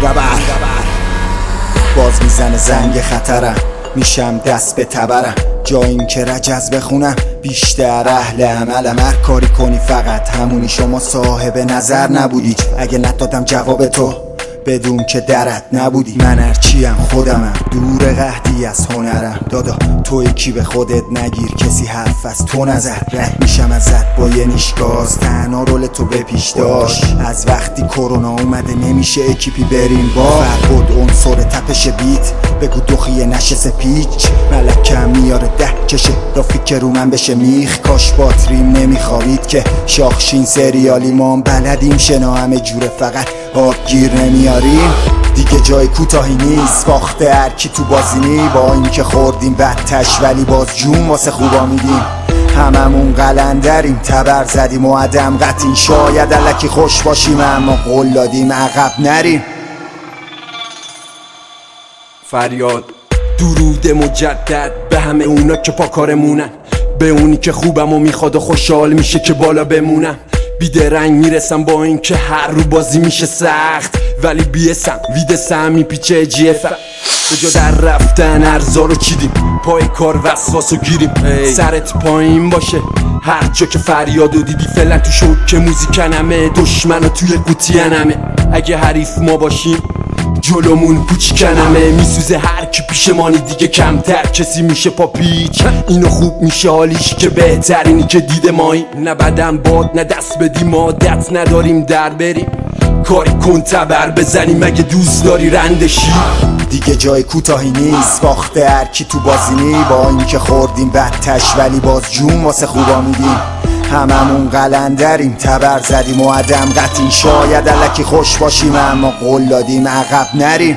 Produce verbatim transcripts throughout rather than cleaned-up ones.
ربر باز میزنه زنگ خطرم، میشم دست به تبرم. جا این که رجز بخونم بیشتر اهل عملم. هر کاری کنی فقط همونی، شما صاحب نظر نبودی. اگه ندادم جواب تو بدون که درت نبودی. من هرچیم خودمم، دور قحطی از هنرم. دادا تو یکی به خودت نگیر، کسی حرف از تو نظر. رد میشم ازت با یه نیشگاز، تنها رول تو به پیش داشت. از وقتی کرونا اومده نمیشه اکیپی بریم با فربود عنصر تپش بیت. بگو دخیه نشه سپیچ، ملکم میاره ده کشه رافیک که رو من بشه میخ. کاش باتریم نمیخوابید که شاخشین سریالی ما هم بلدیم شنا همه جوره، فقط آبگیر نمیاریم. دیگه جای کوتاهی نیست، باخته هر کی تو بازی نی. با این که خوردیم بدتش ولی باز جون واسه خوبا میدیم. هممون قلندریم، تبر زدیم و عدم قطعین. شاید الکی خوش باشیم اما قول دادیم عقب نریم. فریاد درود مجدد به همه اونا که پاکارمونن، به اونی که خوبم و میخواد و خوشحال میشه که بالا بمونم. بیدرنگ میرسم با این که هر رو بازی میشه سخت، ولی بیسم ویدسم میپیچه جیفم. به جا در رفتن ارزا رو چیدیم، پای کار وسواس رو گیریم. سرت پایین باشه هر جا که فریاد رو دیدی. فعلا تو شوک موزیکنمه، دشمن رو توی قوطینمه. اگه حریف ما باشیم جلومون پوچکنمه. میسوزه هر کی پیشمانی دیگه کمتر کسی میشه پا پیچ. اینو خوب میشه حالیش که بهترینی که دیده مایی. نه بدم باد نه دست بدیم، عادت نداریم در بریم. کاری کن تبر بزنیم اگه دوست داری رندشی. دیگه جای کوتاهی نیست، باخته هر کی تو بازی نی. با این که خوردیم بدتش ولی باز جون واسه خوبا میدیم. هممون قلندریم، تبر زدیم و عدم قطعین. شاید الکی خوش باشیم اما قول دادیم عقب نریم.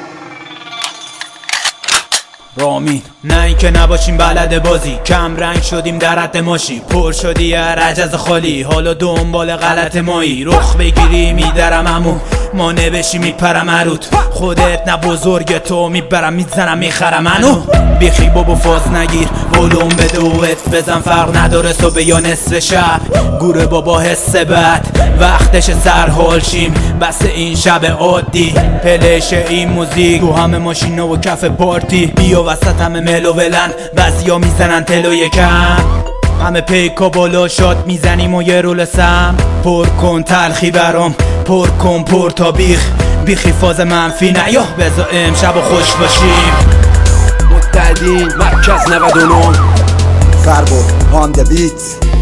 رامین نه این که نباشیم بلد بازی، کم رنگ شدیم در حد ماشی. پر شدی رجز خالی، حالا دنبال غلط مایی. رخ بگیری میدرم امو ما نبشی میپرم عروت. خودت نه بزرگ تو میبرم میزنم میخرم منو. بیخی بابا فاز نگیر ولوم به دوت بزن، فرق نداره صبح یا نصف شب. گوره بابا حس بد وقتش سرحال شیم، بس این شب عادی پلش این موزیک تو همه ماشینا و کف پارتی. بیا وسط همه ملو ولن بعضیا میزنن تلو یکم. همه پیکا بالا شاد میزنیم و یه رول سم. پر کن تلخی برام پر کن پر تا بیخ بیخی فاز منفی نیا. بذار امشب و خوش باشیم. متحدین مرکز نود و نه فربود آن د بیت.